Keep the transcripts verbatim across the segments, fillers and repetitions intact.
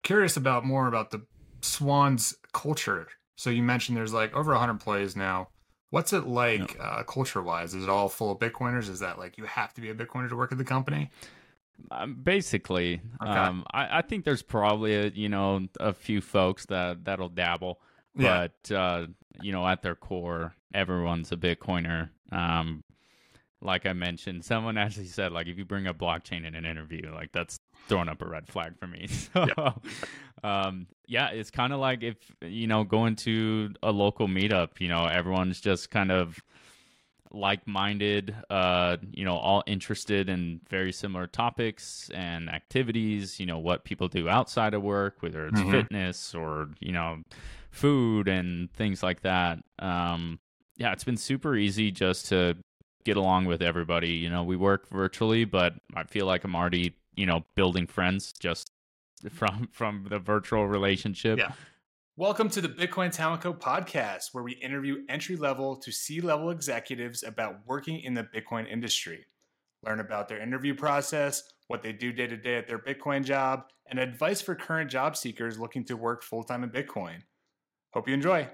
curious about more about the Swan's culture. So you mentioned there's like over one hundred employees now. What's it like Yep. uh, culture-wise? Is it all full of Bitcoiners? Is that like you have to be a Bitcoiner to work at the company? Um, basically, Okay. um, I, I think there's probably a, you know a few folks that that'll dabble, Yeah. but uh, you know at their core, everyone's a Bitcoiner. Um, like I mentioned, someone actually said like if you bring up blockchain in an interview, like that's throwing up a red flag for me. So, Yeah. um, yeah, it's kind of like if you know going to a local meetup, you know, everyone's just kind of like-minded, uh, you know, all interested in very similar topics and activities, you know, what people do outside of work, whether it's hmm fitness or, you know, food and things like that. Um, yeah, it's been super easy just to get along with everybody. You know, we work virtually, but I feel like I'm already, you know, building friends just from from the virtual relationship. Yeah. Welcome to the Bitcoin Talent Co podcast, where we interview entry-level to C-level executives about working in the Bitcoin industry. Learn about their interview process, what they do day to day at their Bitcoin job, and advice for current job seekers looking to work full-time in Bitcoin. Hope you enjoy.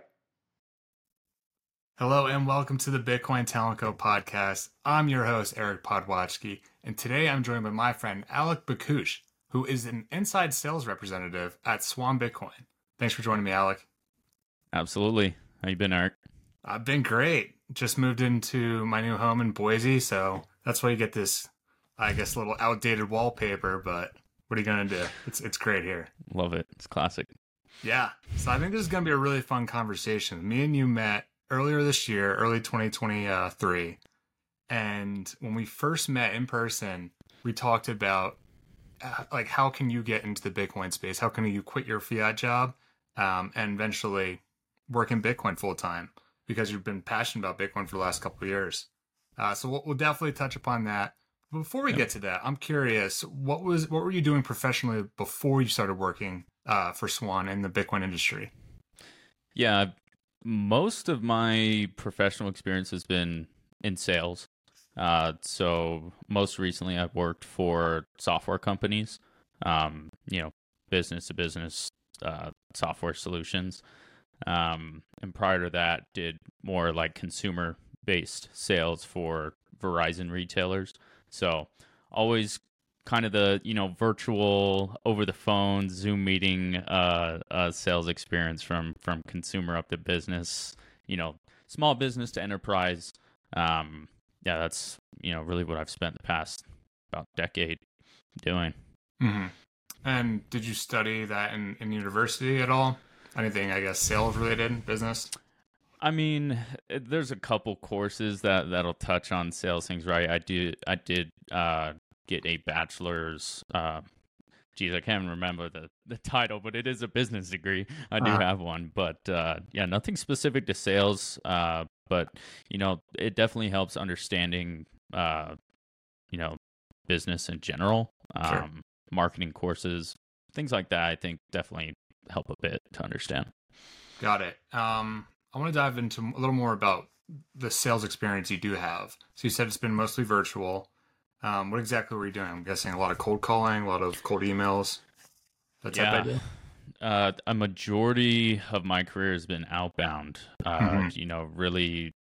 Hello and welcome to the Bitcoin Talent Co podcast. I'm your host, Eric Podwatchke, and today I'm joined by my friend Alec Bakush, who is an inside sales representative at Swan Bitcoin. Thanks for joining me, Alec. Absolutely. How you been, Eric? I've been great. Just moved into my new home in Boise, so that's why you get this, I guess, little outdated wallpaper, but what are you going to do? It's it's great here. Love it. It's classic. Yeah. So I think this is going to be a really fun conversation. Me and you met earlier this year, early twenty twenty-three. And when we first met in person, we talked about uh, like how can you get into the Bitcoin space? How can you quit your fiat job um, and eventually work in Bitcoin full time? Because you've been passionate about Bitcoin for the last couple of years. Uh, so we'll, we'll definitely touch upon that. But before we Yep. get to that, I'm curious, what was what were you doing professionally before you started working uh, for Swan in the Bitcoin industry? Yeah, most of my professional experience has been in sales. Uh, so most recently, I've worked for software companies, um, you know, business to business uh, software solutions. Um, and prior to that, did more like consumer based sales for Verizon retailers. So always kind of the, you know, virtual over the phone Zoom meeting uh, uh, sales experience from from consumer up to business, you know, small business to enterprise. Um, yeah, that's, you know, really what I've spent the past about decade doing. Mm-hmm. And did you study that in, in university at all? Anything, I guess, sales related, business? I mean, there's a couple courses that that'll touch on sales things, right? I do, I did uh, get a bachelor's. Uh, geez, I can't remember the the title, but it is a business degree. I do Uh, have one, but uh, yeah, nothing specific to sales. Uh, but you know, it definitely helps understanding, uh, you know, business in general. sure. Um, marketing courses, things like that. I think definitely help a bit to understand. Got it. Um, I want to dive into a little more about the sales experience you do have. So you said it's been mostly virtual. Um, what exactly were you doing? I'm guessing a lot of cold calling, a lot of cold emails, that type of Yeah. idea. Uh, a majority of my career has been outbound. Uh, hmm you know, really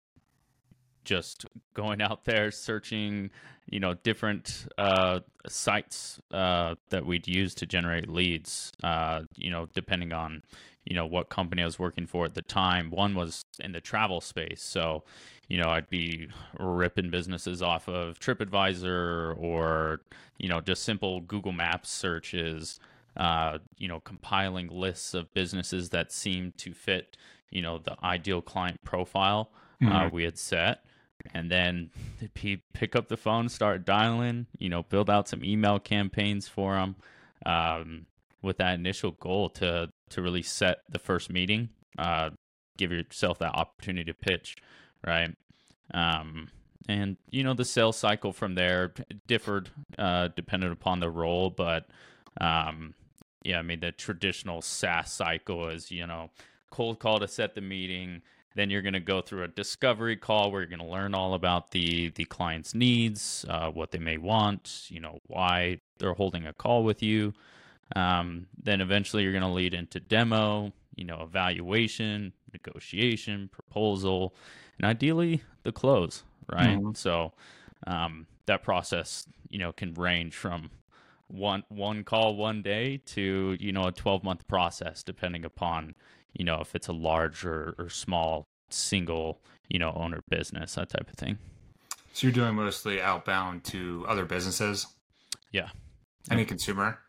just going out there searching, you know, different uh, sites uh, that we'd use to generate leads. Uh, you know, depending on, you know, what company I was working for at the time. One was in the travel space, so you know, I'd be ripping businesses off of TripAdvisor or, you know, just simple Google Maps searches. Uh, you know, compiling lists of businesses that seem to fit, you know, the ideal client profile uh, hmm we had set. And then p- pick up the phone, start dialing, you know, build out some email campaigns for them um, with that initial goal to to really set the first meeting, uh, give yourself that opportunity to pitch, right? Um, and, you know, the sales cycle from there differed uh, dependent upon the role, but um, yeah, I mean, the traditional SaaS cycle is, you know, cold call to set the meeting. Then you're going to go through a discovery call where you're going to learn all about the the client's needs, uh, what they may want, you know, why they're holding a call with you. Um, then eventually you're going to lead into demo, you know, evaluation, negotiation, proposal, and ideally the close, right? Mm-hmm. So um, that process, you know, can range from one one call one day to, you know, a twelve month process, depending upon, you know, if it's a large or, or small single, you know, owner business, that type of thing. So you're doing mostly outbound to other businesses, Yeah. any consumer?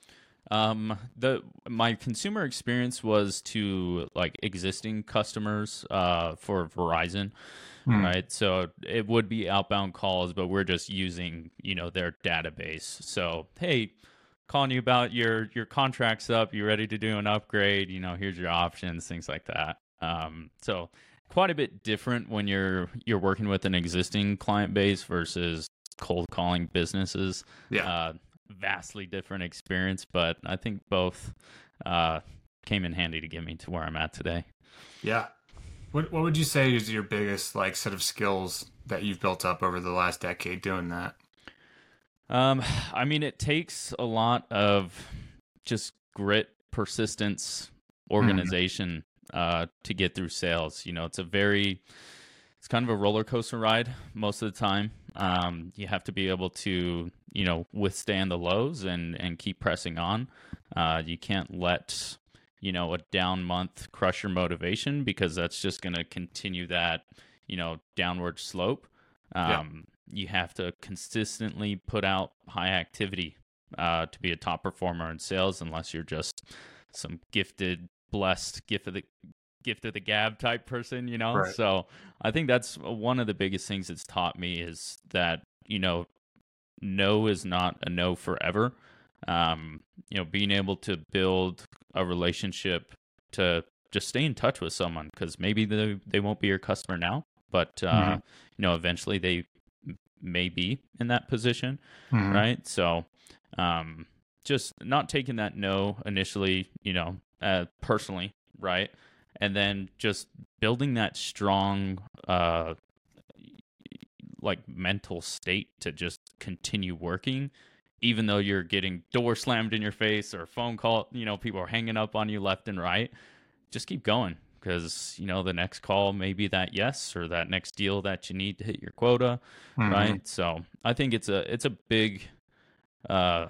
Um, the my consumer experience was to like existing customers uh for Verizon, Hmm. right? So it would be outbound calls, but we're just using, you know, their database. So, hey, calling you about your your contract's up, you ready to do an upgrade, you know, here's your options, things like that. Um, so quite a bit different when you're you're working with an existing client base versus cold calling businesses. Yeah. Uh, vastly different experience, but I think both uh, came in handy to get me to where I'm at today. Yeah. What What would you say is your biggest like set of skills that you've built up over the last decade doing that? Um, I mean, it takes a lot of just grit, persistence, Mm-hmm. organization uh, to get through sales. You know, it's a very, it's kind of a roller coaster ride most of the time. Um, you have to be able to, you know, withstand the lows and and keep pressing on. Uh, you can't let, you know, a down month crush your motivation because that's just going to continue that, you know, downward slope. Yeah. Um, you have to consistently put out high activity uh, to be a top performer in sales, unless you're just some gifted, blessed, gift of the gift of the gab type person, you know. Right. So I think that's one of the biggest things it's taught me is that, you know, no is not a no forever. Um, you know, being able to build a relationship to just stay in touch with someone because maybe they they won't be your customer now, but uh, Mm-hmm. you know, eventually they may be in that position, Mm-hmm. right? So, um, just not taking that no initially, you know, uh, personally, right? And then just building that strong, uh, like mental state to just continue working, even though you're getting door slammed in your face or phone call, you know, people are hanging up on you left and right. Just keep going because, you know, the next call may be that yes or that next deal that you need to hit your quota, Mm-hmm. right? So I think it's a it's a big uh,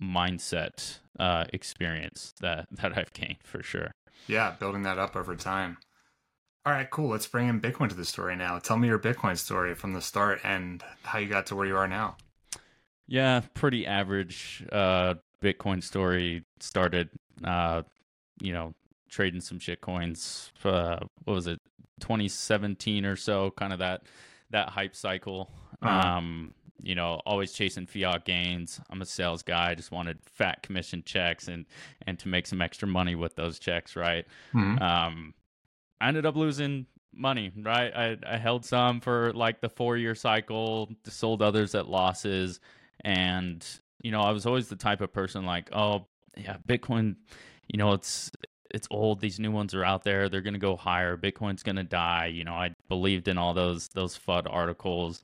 mindset uh, experience that that I've gained for sure. Yeah. Building that up over time. All right, cool. Let's bring in Bitcoin to the story now. Tell me your Bitcoin story from the start and how you got to where you are now. Yeah, pretty average uh, Bitcoin story. Started, uh, you know, trading some shit coins. Uh, what was it, twenty seventeen or so? Kind of that that hype cycle. Uh, Um, you know, always chasing fiat gains. I'm a sales guy. I just wanted fat commission checks and and to make some extra money with those checks, right? mm-hmm. Um, I ended up losing money, right? I, I held some for like the four year cycle, sold others at losses. And, you know, I was always the type of person like, oh, yeah, Bitcoin, you know, it's, it's old. These new ones are out there. They're going to go higher. Bitcoin's going to die. You know, I believed in all those, those F U D articles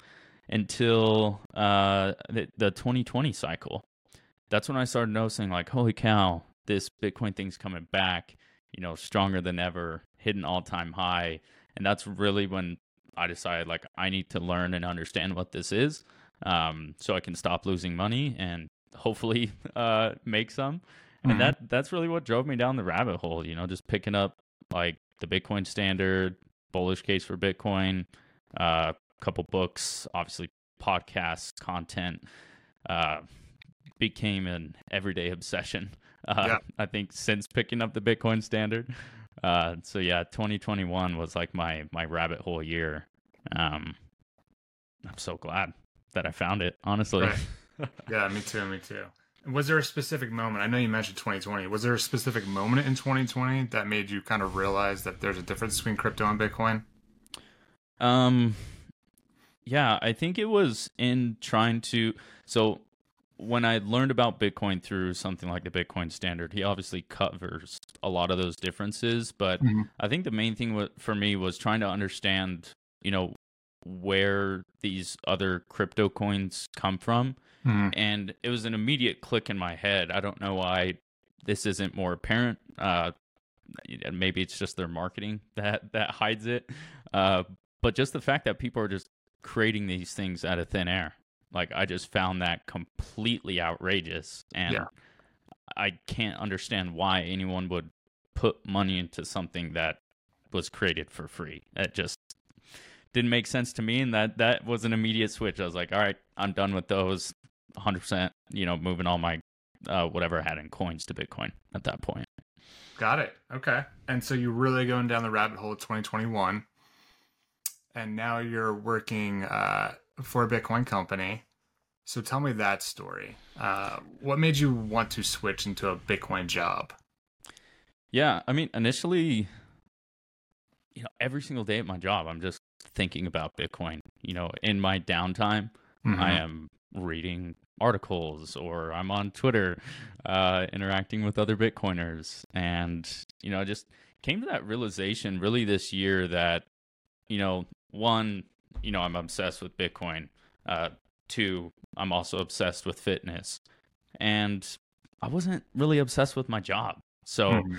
until uh, the, the twenty twenty cycle. That's when I started noticing like, holy cow, this Bitcoin thing's coming back, you know, stronger than ever, hit an all time high. And that's really when I decided like I need to learn and understand what this is, um, so I can stop losing money and hopefully uh, make some. And Mm-hmm. that that's really what drove me down the rabbit hole, you know, just picking up like the Bitcoin Standard, bullish case for Bitcoin, a uh, couple books, obviously podcasts, content. Uh, Became an everyday obsession. Uh, Yeah. I think since picking up the Bitcoin Standard. Uh, so yeah, twenty twenty-one was like my my rabbit hole year. Um, I'm so glad that I found it. Honestly. Right. Yeah, me too. Me too. Was there a specific moment? I know you mentioned twenty twenty. Was there a specific moment in twenty twenty that made you kind of realize that there's a difference between crypto and Bitcoin? um, yeah, I think it was in trying to. So when I learned about Bitcoin through something like the Bitcoin Standard, he obviously covers a lot of those differences. But Mm-hmm. I think the main thing wa- for me was trying to understand, you know, where these other crypto coins come from. Mm-hmm. And it was an immediate click in my head. I don't know why this isn't more apparent. Uh, maybe it's just their marketing that that hides it. Uh, but just the fact that people are just creating these things out of thin air, like I just found that completely outrageous, and Yeah. I can't understand why anyone would put money into something that was created for free. That just didn't make sense to me, and that that was an immediate switch. I was like, all right, I'm done with those. one hundred percent, you know, moving all my uh, whatever I had in coins to Bitcoin at that point. Got it. Okay. And so you're really going down the rabbit hole of twenty twenty-one, and now you're working uh, for a Bitcoin company. So tell me that story. Uh, what made you want to switch into a Bitcoin job? Yeah, I mean, initially, you know, every single day at my job, I'm just thinking about Bitcoin. You know, in my downtime, Mhm. I am reading articles, or I'm on Twitter, uh, interacting with other Bitcoiners. And, you know, I just came to that realization really this year that, you know, one, you know, I'm obsessed with Bitcoin. Uh, two, I'm also obsessed with fitness. And I wasn't really obsessed with my job. So Mhm.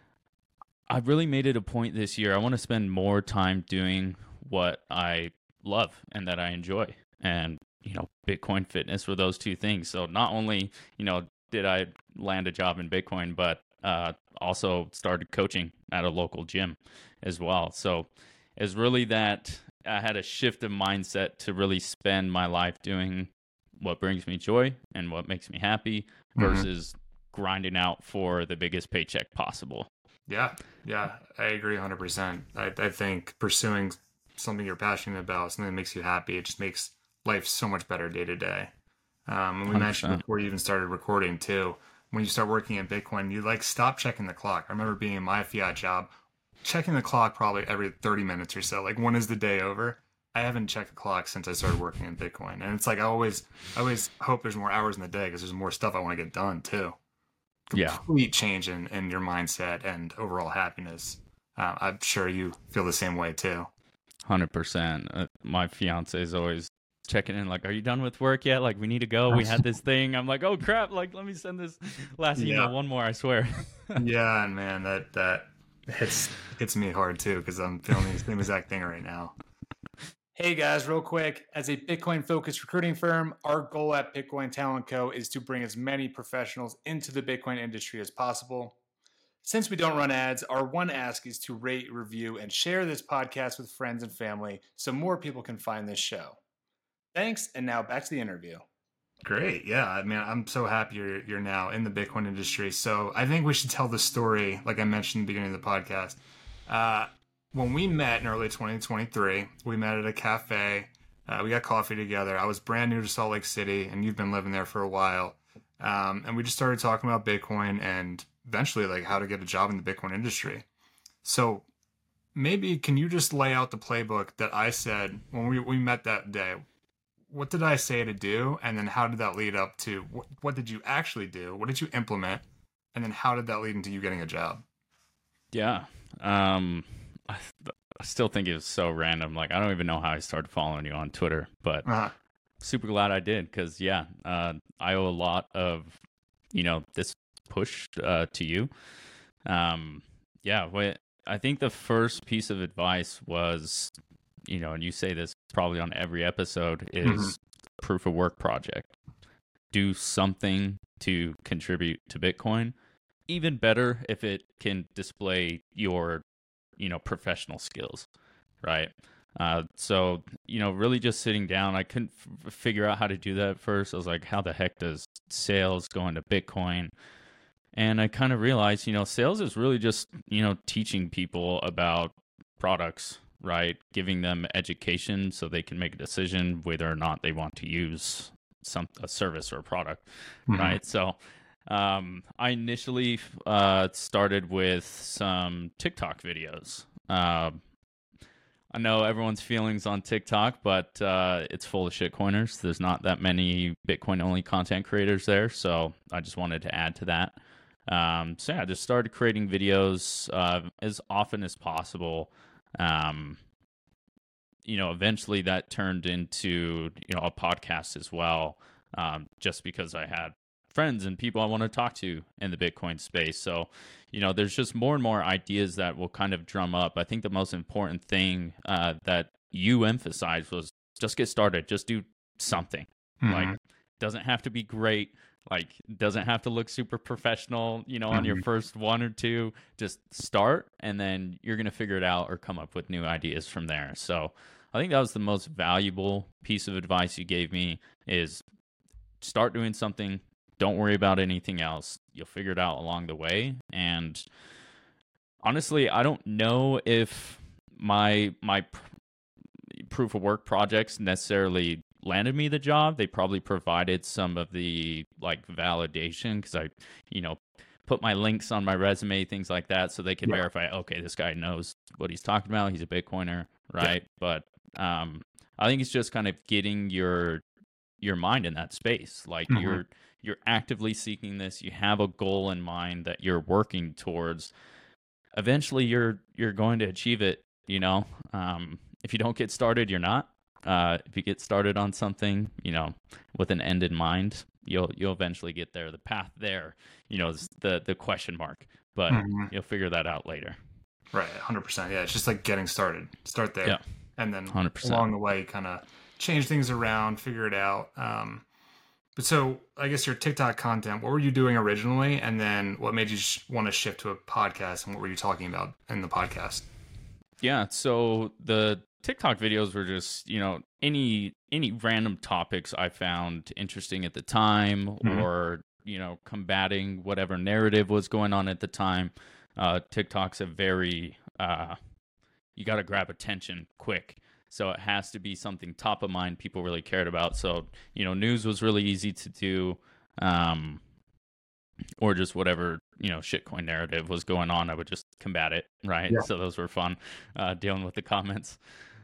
I really made it a point this year. I want to spend more time doing what I love and that I enjoy. And, you know, Bitcoin, fitness were those two things. So not only, you know, did I land a job in Bitcoin, but uh, also started coaching at a local gym as well. So it's really that I had a shift of mindset to really spend my life doing what brings me joy and what makes me happy Mhm. versus grinding out for the biggest paycheck possible. Yeah, yeah, I agree one hundred percent. I, I think pursuing something you're passionate about, something that makes you happy, it just makes life so much better day to day. Um, and we mentioned one hundred percent. before you even started recording too, when you start working in Bitcoin, you like stop checking the clock. I remember being in my fiat job, checking the clock probably every thirty minutes or so. Like, when is the day over? I haven't checked the clock since I started working in Bitcoin. And it's like, I always, I always hope there's more hours in the day because there's more stuff I want to get done too. Yeah, Complete change in, in your mindset and overall happiness. Uh, I'm sure you feel the same way too. one hundred percent. Uh, my fiance is always checking in, like, are you done with work yet? Like, we need to go. We had this thing. I'm like, oh, crap. Like, let me send this last email. Yeah. One more, I swear. Yeah, and man, that that hits hits me hard too because I'm feeling the same exact thing right now. Hey guys, real quick, as a Bitcoin focused recruiting firm, our goal at Bitcoin Talent Co is to bring as many professionals into the Bitcoin industry as possible. Since we don't run ads, our one ask is to rate, review, and share this podcast with friends and family so more people can find this show. Thanks, and now back to the interview. Great. Yeah. I mean, I'm so happy you're, you're now in the Bitcoin industry. So I think we should tell the story, like I mentioned in the beginning of the podcast. Uh, when we met in early twenty twenty-three, we met at a cafe. Uh, we got coffee together. I was brand new to Salt Lake City, and you've been living there for a while. Um, and we just started talking about Bitcoin and eventually like how to get a job in the Bitcoin industry. So maybe can you just lay out the playbook that I said when we, we met that day? What did I say to do? And then how did that lead up to what, what did you actually do? What did you implement? And then how did that lead into you getting a job? Yeah. Um, I, I still think it was so random. Like, I don't even know how I started following you on Twitter, but Uh-huh. super glad I did. Cause yeah, uh, I owe a lot of, you know, this push, uh, to you. Um, yeah. What, I think the first piece of advice was, you know, and you say this probably on every episode, is Mhm. proof of work project. Do something to contribute to Bitcoin. Even better if it can display your, you know, professional skills, right? Uh, so, you know, really just sitting down, I couldn't f- figure out how to do that at first. I was like, how the heck does sales go into Bitcoin? And I kind of realized, you know, sales is really just, you know, teaching people about products, right? Giving them education so they can make a decision whether or not they want to use some a service or a product, Mhm. right? So um, I initially uh, started with some TikTok videos. Uh, I know everyone's feelings on TikTok, but uh, it's full of shitcoiners. There's not that many Bitcoin-only content creators there, so I just wanted to add to that. Um, so yeah, I just started creating videos uh, as often as possible. Um, you know, eventually that turned into, you know, a podcast as well, um, just because I had friends and people I want to talk to in the Bitcoin space. So, you know, there's just more and more ideas that will kind of drum up. I think the most important thing uh, that you emphasized was just get started, just do something. Mm-hmm. Like, doesn't have to be great. Like, doesn't have to look super professional, you know, on mm-hmm. your first one or two. Just start, and then you're going to figure it out or come up with new ideas from there. So I think that was the most valuable piece of advice you gave me, is start doing something. Don't worry about anything else. You'll figure it out along the way. And honestly, I don't know if my my pr- proof of work projects necessarily landed me the job. They probably provided some of the like validation, because I, you know, put my links on my resume, things like that, so they could yeah. verify, okay, this guy knows what he's talking about. He's a Bitcoiner, right? Yeah. But um, I think it's just kind of getting your your mind in that space. Like mm-hmm. you're you're actively seeking this. You have a goal in mind that you're working towards. Eventually, you're you're going to achieve it. You know, um, if you don't get started, you're not. Uh, if you get started on something, you know, with an end in mind, you'll you'll eventually get there. The path there, you know, is the the question mark, but mm-hmm. you'll figure that out later. Right, one hundred percent. Yeah, it's just like getting started. Start there, yeah. and then one hundred percent. Along the way, kind of change things around, figure it out. Um, but so, I guess your TikTok content, what were you doing originally, and then what made you sh- want to shift to a podcast, and what were you talking about in the podcast? Yeah, so the TikTok videos were just, you know, any any random topics I found interesting at the time, mm-hmm. or, you know, combating whatever narrative was going on at the time. Uh, TikTok's a very, uh, you got to grab attention quick. So it has to be something top of mind people really cared about. So, you know, news was really easy to do, um, or just whatever, you know, shitcoin narrative was going on. I would just combat it, right? Yeah. So those were fun, uh, dealing with the comments.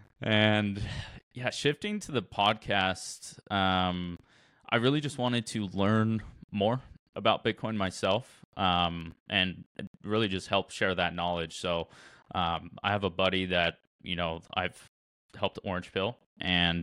And yeah, shifting to the podcast, um, I really just wanted to learn more about Bitcoin myself, um, and really just help share that knowledge. So um, I have a buddy that, you know, I've helped Orange Pill, and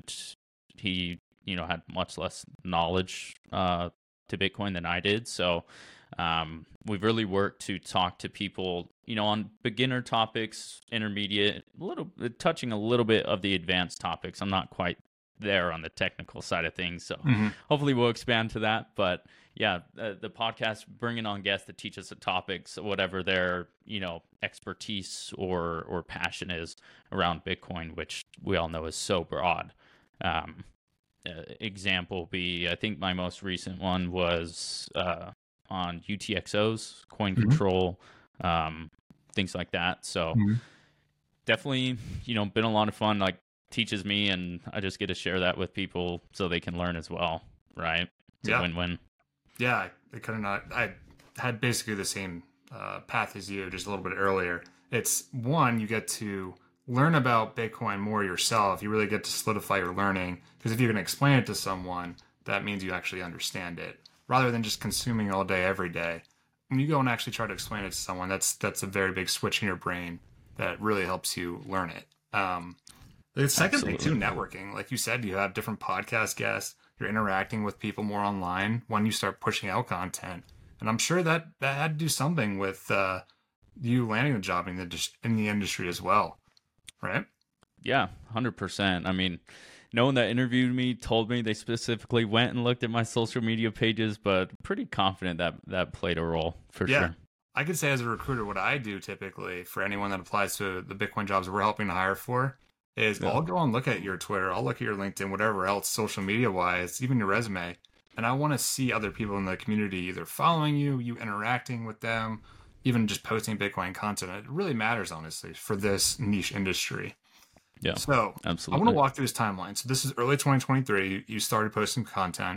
he, you know, had much less knowledge uh, to Bitcoin than I did. So um, we've really worked to talk to people, you know, on beginner topics, intermediate, a little touching a little bit of the advanced topics. I'm not quite there on the technical side of things, so mm-hmm. hopefully we'll expand to that. But yeah, the, the podcast, bringing on guests that teach us the topics, whatever their, you know, expertise or or passion is around Bitcoin, which we all know is so broad. Um, uh, example be, I think my most recent one was uh, on U T X Os, coin mm-hmm. control, um, things like that. So mm-hmm. definitely, you know, been a lot of fun. Like, teaches me, and I just get to share that with people so they can learn as well, right? It's yeah. a win-win. Yeah, I could have not. I had basically the same uh, path as you, just a little bit earlier. It's one, you get to learn about Bitcoin more yourself. You really get to solidify your learning, because if you're going to explain it to someone, that means you actually understand it, rather than just consuming all day, every day. When you go and actually try to explain it to someone, that's that's a very big switch in your brain that really helps you learn it. Um, the second Absolutely. thing, too, networking. Like you said, you have different podcast guests. You're interacting with people more online when you start pushing out content. And I'm sure that that had to do something with uh, you landing the job in the, in the industry as well, right? Yeah, one hundred percent. I mean, no one that interviewed me told me they specifically went and looked at my social media pages, but pretty confident that that played a role for yeah. sure. I could say as a recruiter, what I do typically for anyone that applies to the Bitcoin jobs we're helping to hire for is yeah. I'll go and look at your Twitter, I'll look at your LinkedIn, whatever else, social media wise, even your resume. And I want to see other people in the community either following you, you interacting with them, even just posting Bitcoin content. It really matters, honestly, for this niche industry. Yeah, so absolutely. I want to walk through this timeline. So this is early twenty twenty-three. You started posting content,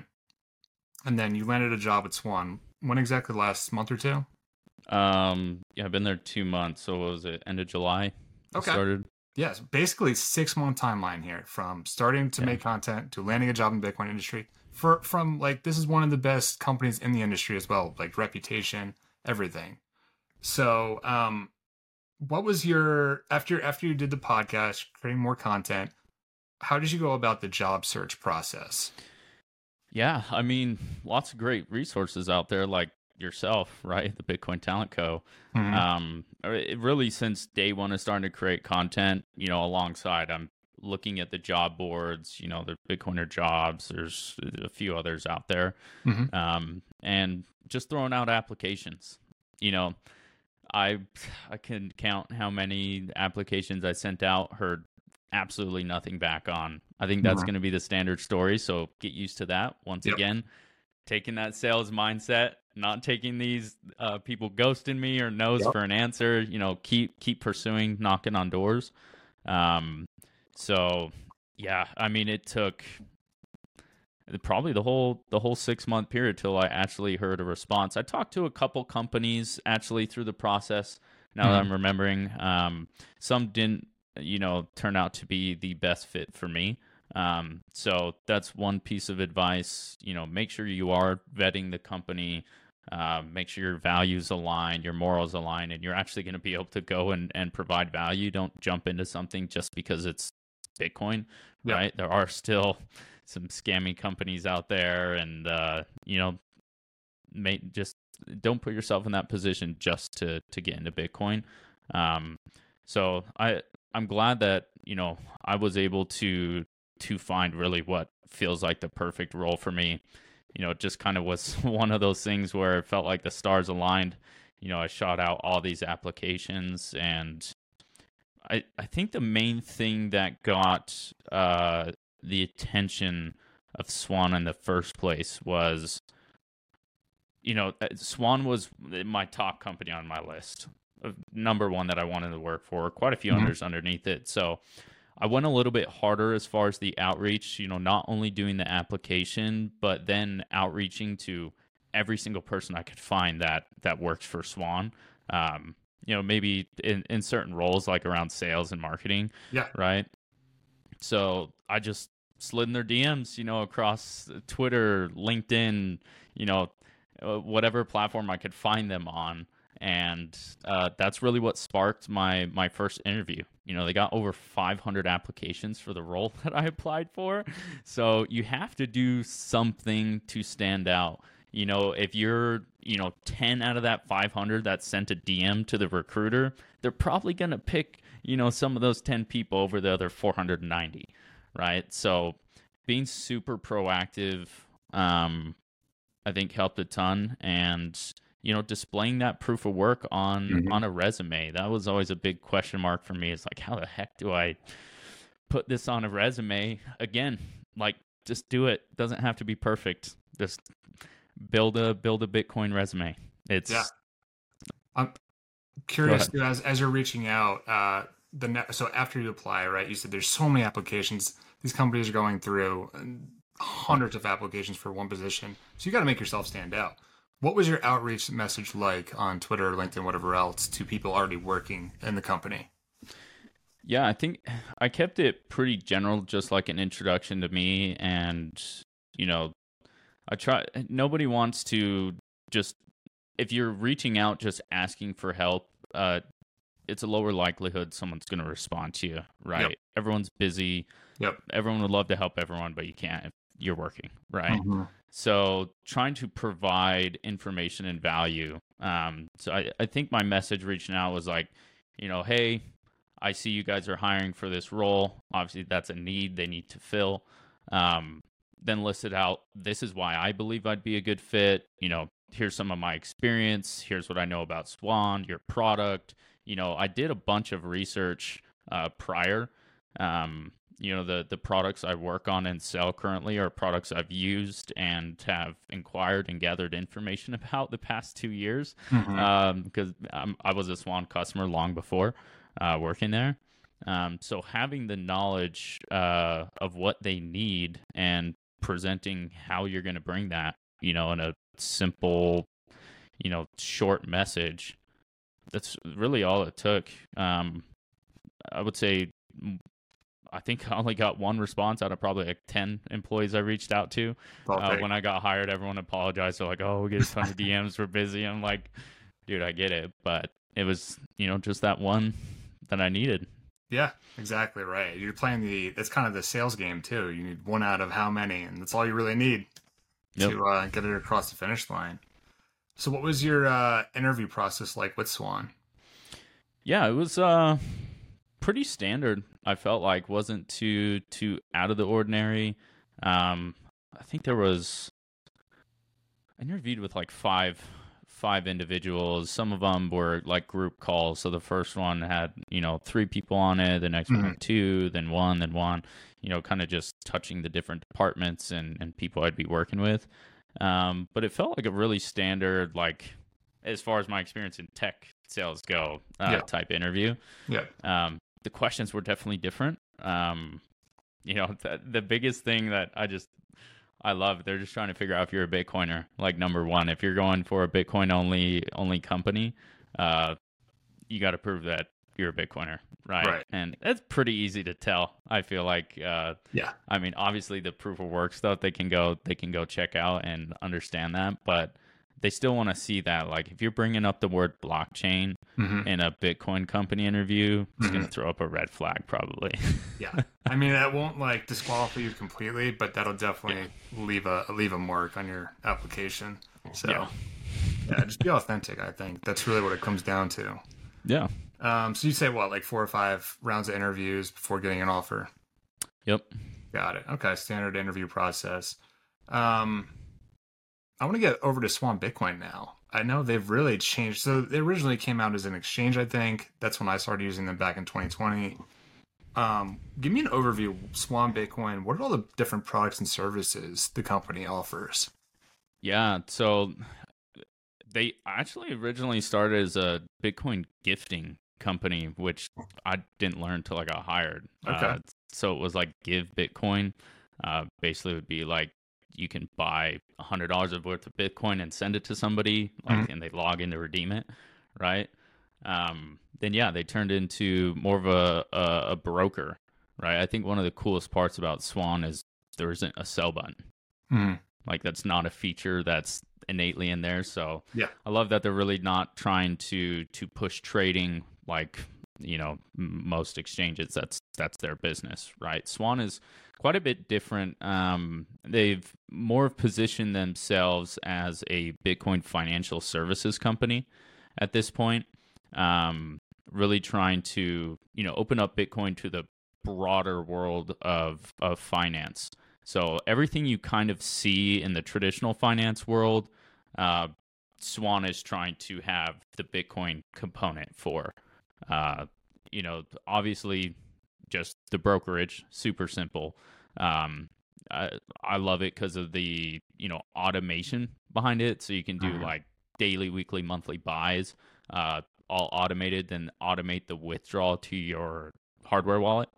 and then you landed a job at Swan. When exactly? Last month or two? Um, yeah, I've been there two months. So what was it? End of July? Okay. Started. Yes, basically six month timeline here, from starting to yeah. make content to landing a job in the Bitcoin industry. For from like this is one of the best companies in the industry as well, like reputation, everything. So, um, what was your after after you did the podcast, creating more content? How did you go about the job search process? Yeah, I mean, lots of great resources out there like yourself, right? The Bitcoin Talent Co. Mm-hmm. Um, it really since day one is starting to create content, you know, alongside I'm looking at the job boards, you know, the Bitcoiner jobs, there's a few others out there. Mm-hmm. Um, and just throwing out applications. You know, I I can count how many applications I sent out, heard absolutely nothing back on. I think that's Mm-hmm. going to be the standard story. So get used to that. Once Yep. again, taking that sales mindset, not taking these uh, people ghosting me or no's Yep. for an answer. You know, keep keep pursuing, knocking on doors. Um, so yeah, I mean, it took probably the whole the whole six month period till I actually heard a response. I talked to a couple companies actually through the process. Now that Mm-hmm. I'm remembering, um, some didn't, you know, turn out to be the best fit for me. Um, so that's one piece of advice. You know, make sure you are vetting the company. Uh, make sure your values align, your morals align, and you're actually going to be able to go and, and provide value. Don't jump into something just because it's Bitcoin, Yep. right? There are still some scammy companies out there, and uh, you know, may, just don't put yourself in that position just to to get into Bitcoin. Um, so I I'm glad that, you know, I was able to to find really what feels like the perfect role for me. You know, it just kind of was one of those things where it felt like the stars aligned. You know, I shot out all these applications, and I I think the main thing that got uh, the attention of Swan in the first place was, you know, uh, Swan was my top company on my list, of number one that I wanted to work for. Quite a few Mm-hmm. others underneath it, so I went a little bit harder as far as the outreach. You know, not only doing the application, but then outreaching to every single person I could find that that works for Swan. Um, you know, maybe in, in certain roles like around sales and marketing, Yeah. right? So I just slid in their D Ms, you know, across Twitter, LinkedIn, you know, uh, whatever platform I could find them on. And uh, that's really what sparked my my first interview. You know, they got over five hundred applications for the role that I applied for. So you have to do something to stand out. You know, if you're, you know, ten out of that five hundred that sent a D M to the recruiter, they're probably going to pick, you know, some of those ten people over the other four hundred ninety, right? So being super proactive, um, I think helped a ton. And, you know, displaying that proof of work on Mm-hmm. on a resume, that was always a big question mark for me. It's like, how the heck do I put this on a resume? Again, like, just do it. Doesn't have to be perfect. Just build a build a Bitcoin resume. It's Yeah. I'm curious too, as as you're reaching out, uh, the ne- so after you apply, right? You said there's so many applications. These companies are going through and hundreds of applications for one position. So you got to make yourself stand out. What was your outreach message like on Twitter, LinkedIn, whatever else, to people already working in the company? Yeah, I think I kept it pretty general, just like an introduction to me. And, you know, I try, nobody wants to just, if you're reaching out just asking for help, uh, it's a lower likelihood someone's going to respond to you, right? Yep. Everyone's busy. Yep. Everyone would love to help everyone, but you can't if you're working, right? Mm-hmm. So trying to provide information and value. Um, so I, I think my message reaching out was like, you know, hey, I see you guys are hiring for this role. Obviously, that's a need they need to fill. Um, then listed out, this is why I believe I'd be a good fit. You know, here's some of my experience. Here's what I know about Swan, your product. You know, I did a bunch of research uh, prior. Um, you know, the the products I work on and sell currently are products I've used and have inquired and gathered information about the past two years Mm-hmm. um, because I'm, I was a Swan customer long before uh, working there. Um, so having the knowledge uh, of what they need and presenting how you're going to bring that, you know, in a simple, you know, short message, that's really all it took. Um, I would say I think I only got one response out of probably like ten employees I reached out to. Uh, when I got hired, everyone apologized. They're like, oh, we get a ton of D Ms. We're busy. I'm like, dude, I get it. But it was, you know, just that one that I needed. Yeah, exactly right. You're playing the, that's kind of the sales game too. You need one out of how many, and that's all you really need. Yep. to uh, get it across the finish line. So what was your uh, interview process like with Swan? Yeah, it was uh, pretty standard. I felt like wasn't too too out of the ordinary. Um, I think there was I interviewed with like five five individuals. Some of them were like group calls. So the first one had, you know, three people on it, the next mm-hmm. one had two, then one, then one, you know, kind of just touching the different departments and, and people I'd be working with. Um, but it felt like a really standard, like, as far as my experience in tech sales go, uh, yeah. type interview. Yeah. Um, the questions were definitely different. Um, you know, th- the biggest thing that I just, I love, they're just trying to figure out if you're a Bitcoiner. Like, number one, if you're going for a Bitcoin only only company, uh, you got to prove that you're a Bitcoiner, right? Right. And it's pretty easy to tell. I feel like, uh, yeah. I mean, obviously the proof of work stuff they can go they can go check out and understand that, but they still want to see that. Like, if you're bringing up the word blockchain mm-hmm. in a Bitcoin company interview, it's mm-hmm. going to throw up a red flag probably. Yeah. I mean, that won't like disqualify you completely, but that'll definitely yeah. leave a leave a mark on your application. So yeah. yeah, just be authentic. I think that's really what it comes down to. Yeah. Um, so you say what, like four or five rounds of interviews before getting an offer? Yep. Got it. Okay. Standard interview process. Um, I want to get over to Swan Bitcoin now. I know they've really changed. So they originally came out as an exchange, I think. That's when I started using them back in twenty twenty. Um, give me an overview of Swan Bitcoin. What are all the different products and services the company offers? Yeah, so they actually originally started as a Bitcoin gifting company, which I didn't learn until I got hired. Okay. Uh, so it was like Give Bitcoin. Uh, basically, it would be like you can buy one hundred dollars worth of Bitcoin and send it to somebody, like, mm-hmm. and they log in to redeem it, right? Um, then, yeah, they turned into more of a, a, a broker, right? I think one of the coolest parts about Swan is there isn't a sell button. Mm-hmm. Like, that's not a feature that's innately in there. So yeah, I love that they're really not trying to to push trading like, you know, most exchanges. That's that's their business, right? Swan is quite a bit different. Um, they've more positioned themselves as a Bitcoin financial services company at this point. Um, really trying to, you know, open up Bitcoin to the broader world of of finance. So everything you kind of see in the traditional finance world, uh, Swan is trying to have the Bitcoin component for. Uh, you know, obviously, just the brokerage, super simple. Um, I, I love it because of the, you know, automation behind it. So you can do uh-huh. like daily, weekly, monthly buys, uh, all automated, then automate the withdrawal to your hardware wallet.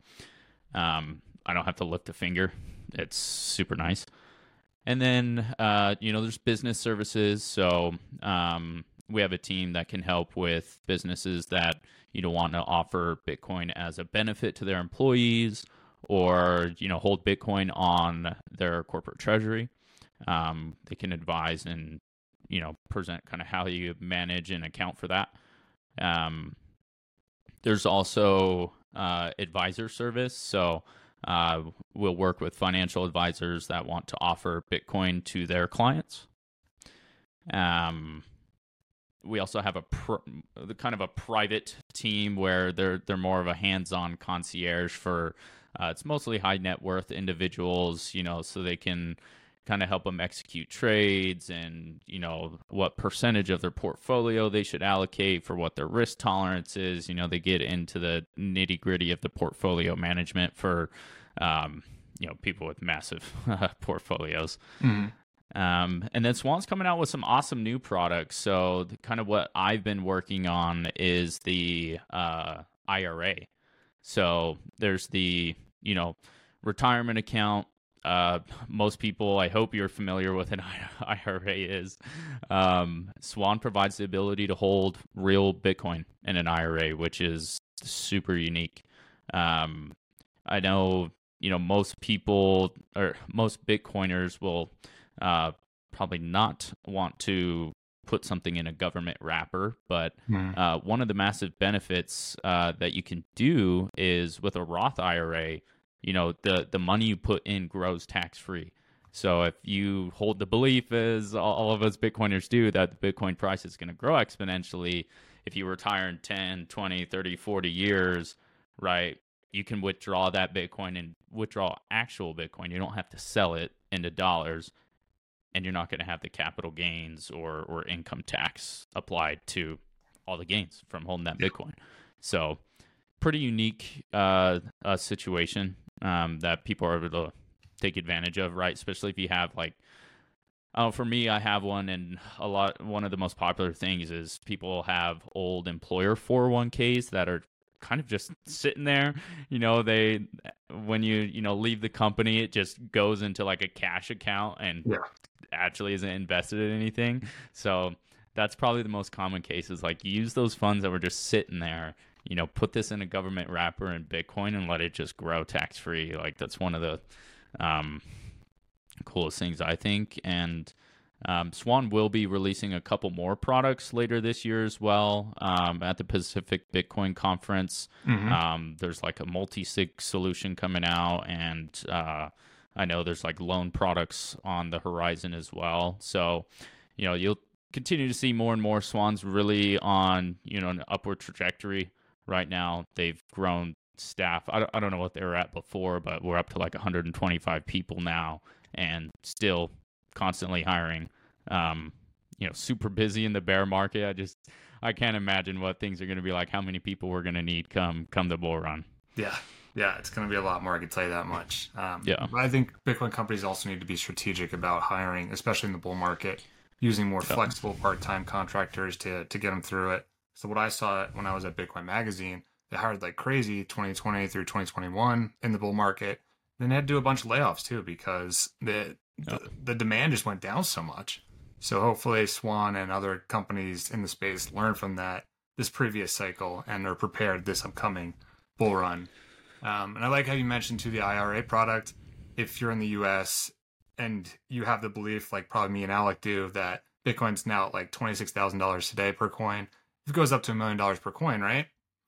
Um, I don't have to lift a finger. It's super nice. And then, uh, you know, there's business services. So um, we have a team that can help with businesses that, you know, want to offer Bitcoin as a benefit to their employees, or, you know, hold Bitcoin on their corporate treasury. Um, they can advise and, you know, present kind of how you manage and account for that. Um, there's also uh, advisor service. So uh, we'll work with financial advisors that want to offer Bitcoin to their clients. Um, we also have a pr- the kind of a private team where they're they're more of a hands-on concierge for uh, it's mostly high net worth individuals, you know, so they can kind of help them execute trades and, you know, what percentage of their portfolio they should allocate for what their risk tolerance is. You know, they get into the nitty gritty of the portfolio management for, um, you know, people with massive portfolios. Mm-hmm. Um, and then Swan's coming out with some awesome new products. So the, kind of what I've been working on is the uh, I R A. So there's the, you know, retirement account. Uh, most people, I hope you're familiar with an I R A is. Um, Swan provides the ability to hold real Bitcoin in an I R A, which is super unique. Um, I know, you know, most people or most Bitcoiners will uh, probably not want to put something in a government wrapper, but mm. uh, one of the massive benefits uh, that you can do is with a Roth I R A. You know, the, the money you put in grows tax-free. So if you hold the belief, as all of us Bitcoiners do, that the Bitcoin price is going to grow exponentially, if you retire in ten, twenty, thirty, forty years, right, you can withdraw that Bitcoin and withdraw actual Bitcoin. You don't have to sell it into dollars, and you're not going to have the capital gains or, or income tax applied to all the gains from holding that Bitcoin. So pretty unique uh, uh, situation um, that people are able to take advantage of, right? Especially if you have like, oh, for me, I have one, and a lot. One of the most popular things is people have old employer four oh one k's that are kind of just sitting there. You know, they when you you know leave the company, it just goes into like a cash account and Yeah. actually isn't invested in anything. So that's probably the most common cases. Like, use those funds that were just sitting there. You know, put this in a government wrapper in Bitcoin and let it just grow tax free. Like, that's one of the um, coolest things, I think. And um, Swan will be releasing a couple more products later this year as well um, at the Pacific Bitcoin Conference. Mm-hmm. Um, there's like a multi-sig solution coming out, and uh, I know there's like loan products on the horizon as well. So, you know, you'll continue to see more and more. Swan's really on, you know, an upward trajectory right now. They've grown staff. I don't, I don't know what they were at before, but we're up to like one hundred twenty-five people now, and still constantly hiring. Um, you know, super busy in the bear market. I just, I can't imagine what things are going to be like, how many people we're going to need come come the bull run. Yeah. Yeah, it's going to be a lot more, I can tell you that much. Um, Yeah. But I think Bitcoin companies also need to be strategic about hiring, especially in the bull market, using more Yeah. flexible part-time contractors to, to get them through it. So what I saw when I was at Bitcoin Magazine, they hired like crazy twenty twenty through twenty twenty-one in the bull market. Then they had to do a bunch of layoffs too because the, Yep. the the demand just went down so much. So hopefully Swan and other companies in the space learn from that this previous cycle and are prepared this upcoming bull run. Um, and I like how you mentioned to the I R A product. If you're in the U S and you have the belief, like probably me and Alec do, that Bitcoin's now at like twenty-six thousand dollars today per coin. If it goes up to a million dollars per coin, right?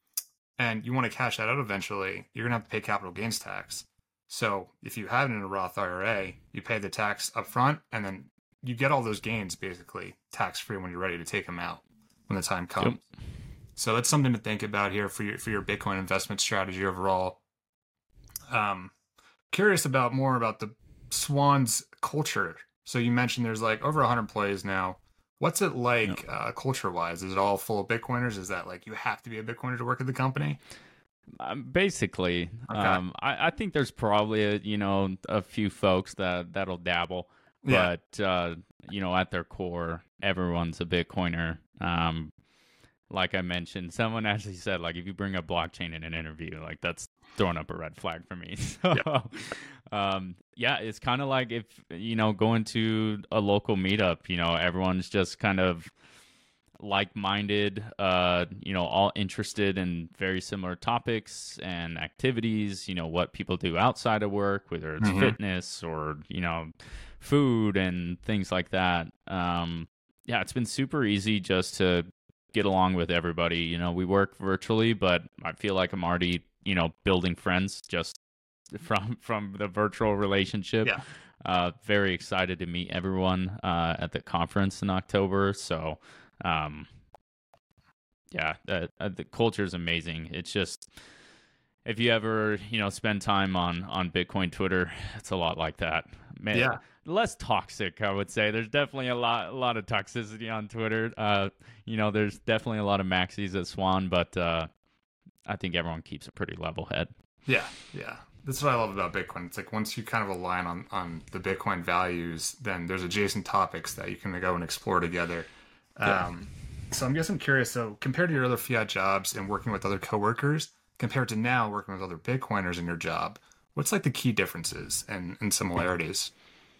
And you want to cash that out eventually, you're going to have to pay capital gains tax. So if you have it in a Roth I R A, you pay the tax up front, and then you get all those gains basically tax-free when you're ready to take them out when the time comes. Yep. So that's something to think about here for your for your Bitcoin investment strategy overall. Um, curious about more about the Swan's culture. So you mentioned there's like over one hundred employees now. What's it like yep. uh, culture-wise? Is it all full of Bitcoiners? Is that like you have to be a Bitcoiner to work at the company? Um, basically, okay. um, I, I think there's probably a, you know a few folks that that'll dabble, yeah. but uh, you know at their core, everyone's a Bitcoiner. Um, like I mentioned, someone actually said like if you bring up blockchain in an interview, like that's throwing up a red flag for me. So, yep. um, yeah, it's kind of like if you know going to a local meetup, you know everyone's just kind of like-minded, uh, you know, all interested in very similar topics and activities, you know, what people do outside of work, whether it's mm-hmm. fitness or, you know, food and things like that. Um, yeah, it's been super easy just to get along with everybody. You know, we work virtually, but I feel like I'm already, you know, building friends just from, from the virtual relationship. Yeah. Uh, very excited to meet everyone uh, at the conference in October. So, Um, yeah, the, uh, the culture is amazing. It's just, if you ever, you know, spend time on, on Bitcoin Twitter, it's a lot like that. Man, yeah. Less toxic, I would say. There's definitely a lot, a lot of toxicity on Twitter. Uh, you know, there's definitely a lot of maxis at Swan, but, uh, I think everyone keeps a pretty level head. Yeah. Yeah. That's what I love about Bitcoin. It's like once you kind of align on, on the Bitcoin values, then there's adjacent topics that you can go and explore together. Yeah. Um, so I'm guessing curious. So compared to your other fiat jobs and working with other coworkers, compared to now working with other Bitcoiners in your job, what's like the key differences and, and similarities?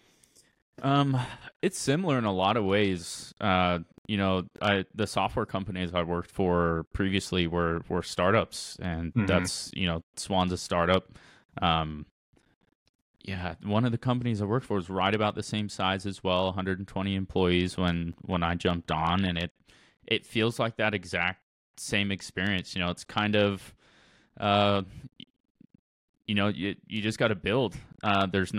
Um, it's similar in a lot of ways. Uh, you know, I, the software companies I worked for previously were, were startups, and mm-hmm. that's, you know, Swan's a startup. Um, Yeah, one of the companies I worked for was right about the same size as well, one hundred twenty employees when, when I jumped on, and it it feels like that exact same experience. You know, it's kind of, uh, you know, you you just got to build. Uh, there's not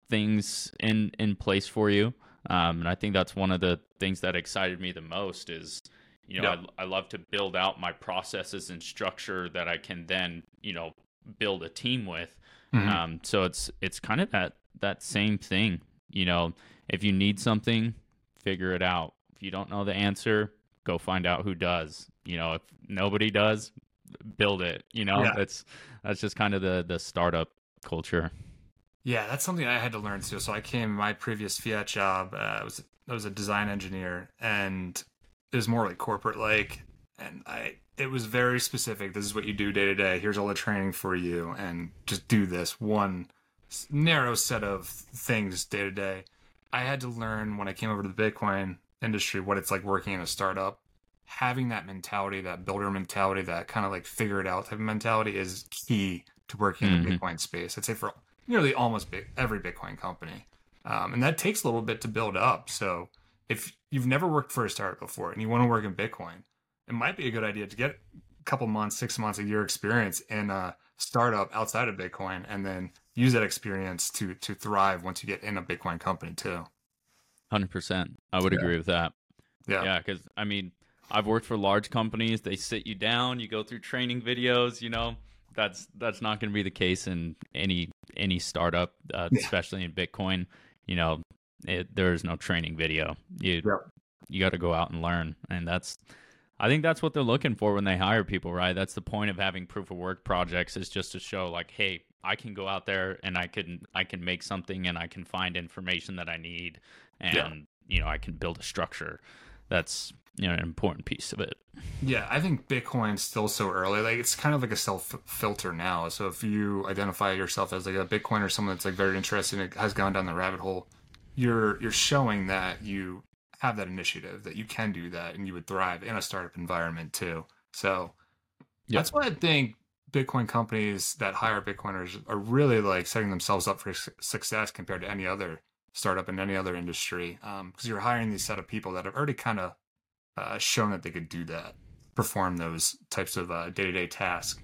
things in in place for you. Um, and I think that's one of the things that excited me the most is, you know, Yep. I, I love to build out my processes and structure that I can then, you know, build a team with. Mhm. Um, so it's it's kind of that that same thing. You know, if you need something, figure it out. If you don't know the answer, go find out who does. You know, if nobody does, build it. You know, Yeah. that's that's just kind of the the startup culture. Yeah, that's something I had to learn too. So I came my previous Fiat job. Uh, I was I was a design engineer, and it was more like corporate like, and I it was very specific. This is what you do day to day. Here's all the training for you, and just do this one s- narrow set of things day to day. I had to learn when I came over to the Bitcoin industry what it's like working in a startup. Having that mentality, that builder mentality, that kind of like figure it out type of mentality is key to working in the hmm Bitcoin space. I'd say for nearly almost big, every Bitcoin company. Um, and that takes a little bit to build up. So if you've never worked for a startup before and you want to work in Bitcoin, it might be a good idea to get a couple months, six months, a year experience in a startup outside of Bitcoin, and then use that experience to to thrive once you get in a Bitcoin company too. one hundred percent. I would Yeah. agree with that. Yeah. Yeah, because I mean, I've worked for large companies. They sit you down, you go through training videos. You know, that's that's not going to be the case in any any startup, uh, Yeah. especially in Bitcoin. You know, it, there is no training video. You Yeah. you got to go out and learn, and that's I think that's what they're looking for when they hire people, right? That's the point of having proof of work projects, is just to show like, hey, I can go out there and I can I can make something and I can find information that I need, and Yeah. you know, I can build a structure. That's, you know, an important piece of it. Yeah, I think Bitcoin's still so early. Like it's kind of like a self filter now. So if you identify yourself as like a Bitcoin or someone that's like very interested and has gone down the rabbit hole, you're you're showing that you have that initiative, that you can do that, and you would thrive in a startup environment too. So Yep. that's why I think Bitcoin companies that hire Bitcoiners are really like setting themselves up for su- success compared to any other startup in any other industry. Um, because you're hiring these set of people that have already kind of uh, shown that they could do that, perform those types of uh, day-to-day tasks.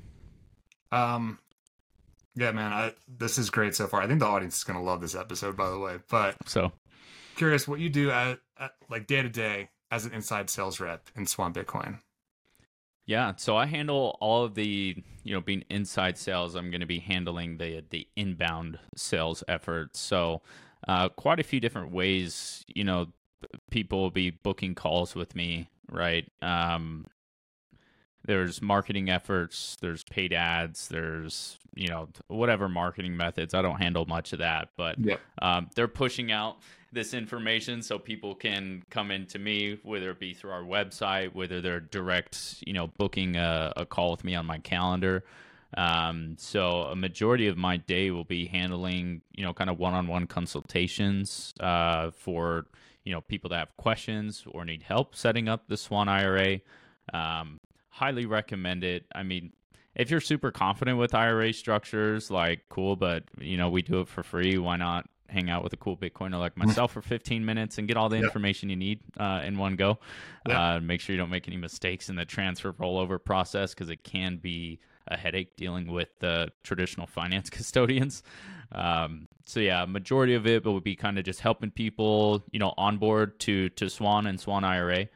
Um, yeah, man, I, this is great so far. I think the audience is going to love this episode, by the way. But So curious what you do at, at like day to day as an inside sales rep in Swan Bitcoin. yeah, so I handle all of the, you know, being inside sales. I'm going to be handling the the inbound sales efforts. So uh, quite a few different ways, you know, people will be booking calls with me, right? Um, there's marketing efforts, there's paid ads, there's, you know, whatever marketing methods. I don't handle much of that, but Yep. um, they're pushing out this information so people can come into me, whether it be through our website, whether they're direct, you know, booking a, a call with me on my calendar. Um, so a majority of my day will be handling, you know, kind of one-on-one consultations uh, for, you know, people that have questions or need help setting up the Swan I R A. Um, highly recommend it. I mean, if you're super confident with I R A structures, like cool, but you know, we do it for free. Why not hang out with a cool Bitcoiner like myself for fifteen minutes and get all the Yep. information you need uh, in one go? Yep. Uh, make sure you don't make any mistakes in the transfer rollover process, because it can be a headache dealing with the traditional finance custodians. Um, so yeah, majority of it will be kind of just helping people, you know, onboard to to Swan and Swan I R A.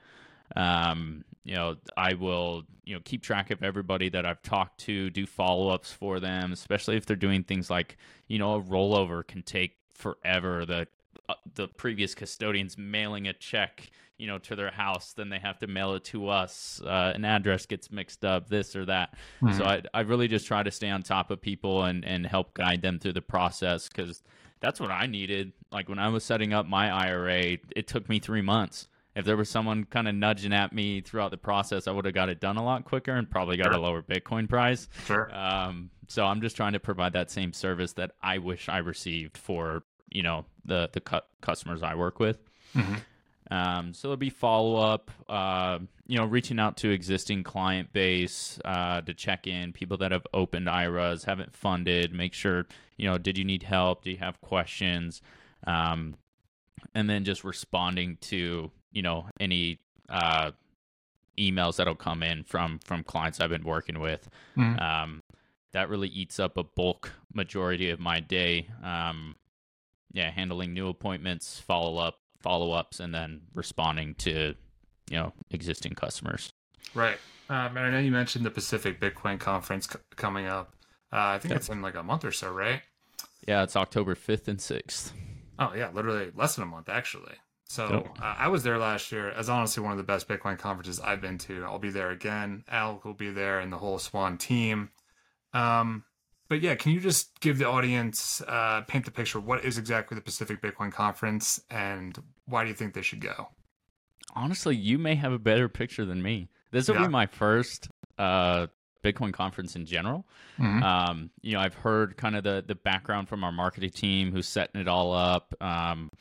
Um, you know, I will, you know, keep track of everybody that I've talked to, do follow-ups for them, especially if they're doing things like, you know, a rollover can take forever. The uh, the previous custodians mailing a check, you know, to their house, then they have to mail it to us. Uh, an address gets mixed up, this or that. Mhm. So I I really just try to stay on top of people and and help guide them through the process, because that's what I needed. Like when I was setting up my I R A, it took me three months. If there was someone kind of nudging at me throughout the process, I would have got it done a lot quicker and probably got Sure. a lower Bitcoin price. Sure. Um, so I'm just trying to provide that same service that I wish I received for, you know, the the cu- customers I work with. hmm Um, so there'll be follow up, uh, you know, reaching out to existing client base uh, to check in, people that have opened I R As, haven't funded, make sure, you know, did you need help? Do you have questions? Um, and then just responding to, you know, any uh, emails that'll come in from from clients I've been working with. hmm Um, that really eats up a bulk majority of my day. Um, yeah, handling new appointments, follow up, follow ups, and then responding to, you know, existing customers. Right. Um, and I know you mentioned the Pacific Bitcoin Conference c- coming up. Uh, I think Yep. it's in like a month or so, right? Yeah, it's October fifth and sixth. Oh yeah, literally less than a month actually. Yep. So uh, I was there last year as honestly one of the best Bitcoin conferences I've been to. I'll be there again. Alec will be there and the whole Swan team. Um, but yeah, can you just give the audience uh, paint the picture? What is exactly the Pacific Bitcoin Conference and why do you think they should go? Honestly, you may have a better picture than me. This will Yeah. be my first uh, Bitcoin conference in general. Mhm. Um, you know, I've heard kind of the the background from our marketing team who's setting it all up. Um,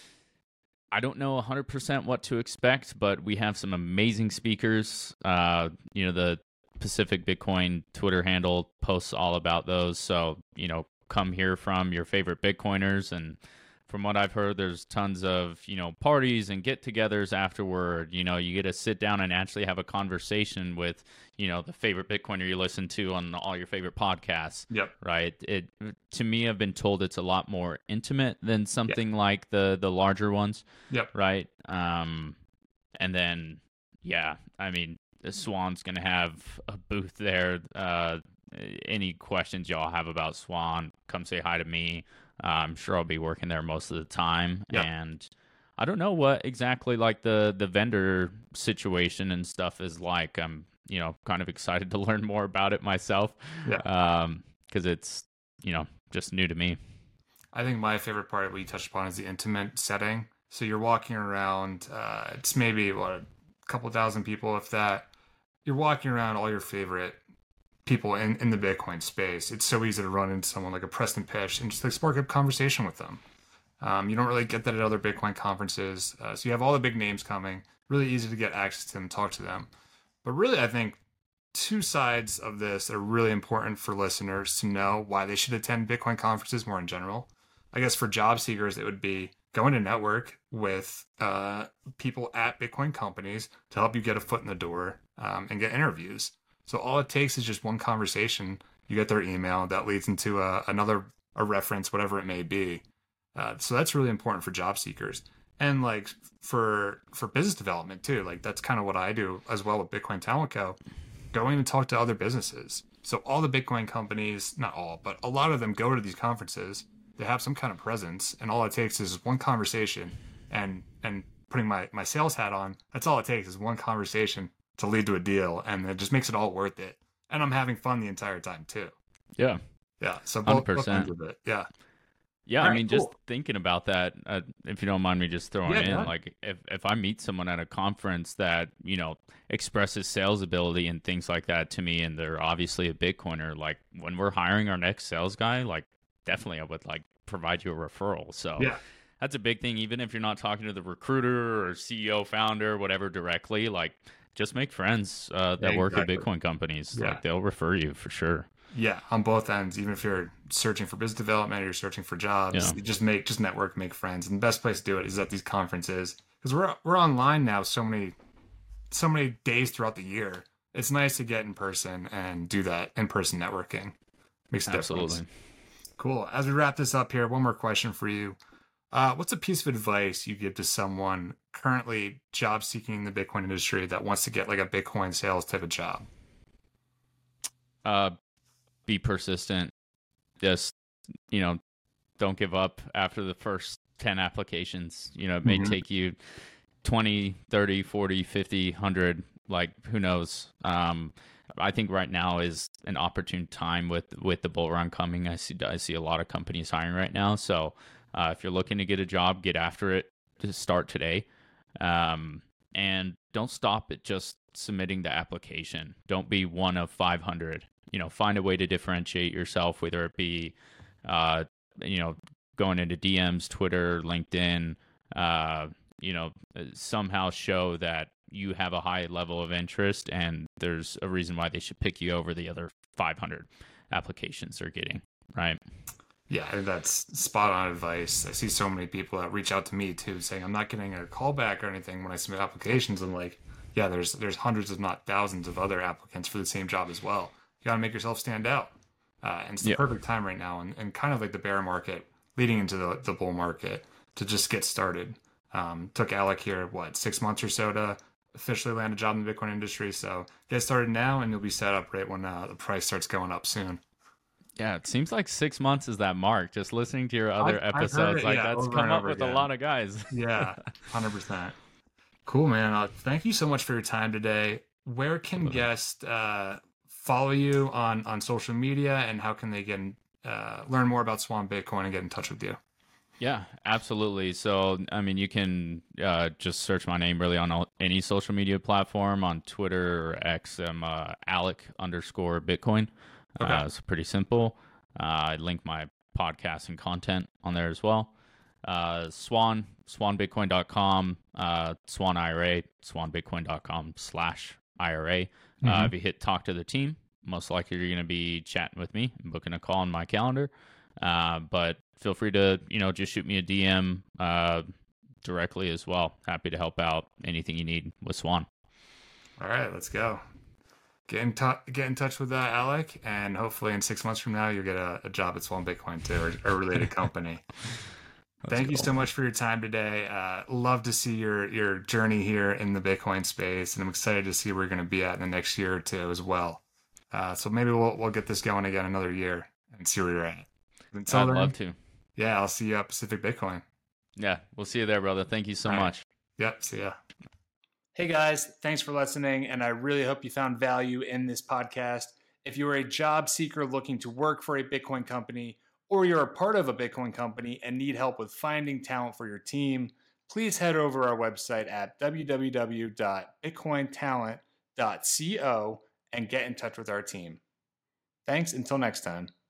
I don't know one hundred percent what to expect, but we have some amazing speakers. Uh, you know, the Pacific Bitcoin Twitter handle posts all about those. So, you know, come hear from your favorite Bitcoiners. And from what I've heard, there's tons of, you know, parties and get togethers afterward. You know, you get to sit down and actually have a conversation with, you know, the favorite Bitcoiner you listen to on all your favorite podcasts. Yep. Right. It, to me, I've been told it's a lot more intimate than something yeah. like the, the larger ones. Yep. Right. Um, and then, yeah, I mean, Swan's going to have a booth there. Uh, any questions y'all have about Swan, come say hi to me. Uh, I'm sure I'll be working there most of the time. Yep. And I don't know what exactly like the, the vendor situation and stuff is like. I'm, you know, kind of excited to learn more about it myself. Yeah. Um, because it's, you know, just new to me. I think my favorite part we touched upon is the intimate setting. So you're walking around, uh, it's maybe what, a couple thousand people, if that. You're walking around all your favorite people in, in the Bitcoin space. It's so easy to run into someone like a Preston Pish and just like spark up conversation with them. Um, you don't really get that at other Bitcoin conferences. Uh, so you have all the big names coming. Really easy to get access to them, talk to them. But really, I think two sides of this are really important for listeners to know why they should attend Bitcoin conferences more in general. I guess for job seekers, it would be going to network with uh, people at Bitcoin companies to help you get a foot in the door um, and get interviews. So all it takes is just one conversation. You get their email that leads into a, another a reference, whatever it may be. Uh, so that's really important for job seekers. And like for for business development too. Like that's kind of what I do as well with Bitcoin Talent Co. Going to talk to other businesses. So all the Bitcoin companies, not all, but a lot of them go to these conferences. They have some kind of presence, and all it takes is one conversation. And and putting my, my sales hat on, that's all it takes is one conversation to lead to a deal, and it just makes it all worth it. And I'm having fun the entire time too. Yeah. Yeah. So both, both ends of it. Yeah. Yeah, All I right, mean, cool. just thinking about that, uh, if you don't mind me just throwing Yeah, in, yeah. like if, if I meet someone at a conference that, you know, expresses sales ability and things like that to me, and they're obviously a Bitcoiner, like when we're hiring our next sales guy, like definitely I would like provide you a referral. So Yeah. that's a big thing, even if you're not talking to the recruiter or C E O, founder, whatever directly, like just make friends uh, that Yeah, work exactly. at Bitcoin companies. Yeah. Like they'll refer you for sure. Yeah, on both ends. Even if you're searching for business development or you're searching for jobs, Yeah. you just make just network, make friends. And the best place to do it is at these conferences because we're we're online now so many so many days throughout the year. It's nice to get in person and do that in person networking. Makes a difference. Absolutely. Cool. As we wrap this up here, one more question for you. Uh, what's a piece of advice you give to someone currently job seeking in the Bitcoin industry that wants to get like a Bitcoin sales type of job? Uh, be persistent. Just, you know, don't give up after the first ten applications. You know, it may Mhm. take you twenty, thirty, forty, fifty, one hundred, like who knows. Um, I think right now is an opportune time with, with the bull run coming. I see I see a lot of companies hiring right now. So uh, if you're looking to get a job, get after it. Just start today. Um, and don't stop at just submitting the application. Don't be one of five hundred. You know, find a way to differentiate yourself, whether it be, uh, you know, going into D Ms, Twitter, LinkedIn, uh, you know, somehow show that you have a high level of interest and there's a reason why they should pick you over the other five hundred applications they're getting, right? Yeah, I think that's spot on advice. I see so many people that reach out to me too, saying I'm not getting a callback or anything when I submit applications. I'm like, yeah, there's there's hundreds, if not thousands, of other applicants for the same job as well. You got to make yourself stand out, uh, and it's the Yeah. perfect time right now. And, and kind of like the bear market, leading into the, the bull market to just get started. Um, took Alec here, what, six months or so to officially land a job in the Bitcoin industry. So get started now and you'll be set up right when uh, the price starts going up soon. Yeah, it seems like six months is that mark. Just listening to your other I've, episodes, I've it, like yeah, that's come up with again. a lot of guys. Yeah, one hundred percent. Cool, man. Uh, thank you so much for your time today. Where can guests uh, follow you on, on social media, and how can they get in, uh, learn more about Swan Bitcoin and get in touch with you? Yeah, absolutely. So, I mean, you can uh, just search my name really on all, any social media platform. On Twitter or X, I'm uh, Alec underscore Bitcoin. Okay. Uh, it's pretty simple. Uh, I link my podcast and content on there as well. Uh, Swan, swan bitcoin dot com, uh, Swan I R A, swan bitcoin dot com slash I R A. Mm-hmm. Uh, if you hit talk to the team, most likely you're going to be chatting with me and booking a call on my calendar. Uh, but feel free to, you know, just shoot me a D M uh, directly as well. Happy to help out anything you need with Swan. All right, let's go. Get in, t- get in touch with uh, Alec, and hopefully in six months from now, you'll get a, a job at Swan Bitcoin too, or a related company. Thank cool. you so much for your time today. Uh, love to see your, your journey here in the Bitcoin space, and I'm excited to see where you're going to be at in the next year or two as well. Uh, so maybe we'll we'll get this going again another year and see where you're at. Until I'd then, love to. Yeah, I'll see you at Pacific Bitcoin. Yeah, we'll see you there, brother. Thank you so All much. Right. Yep, see ya. Hey guys, thanks for listening, and I really hope you found value in this podcast. If you're a job seeker looking to work for a Bitcoin company, or you're a part of a Bitcoin company and need help with finding talent for your team, please head over our website at w w w dot bitcoin talent dot co and get in touch with our team. Thanks, until next time.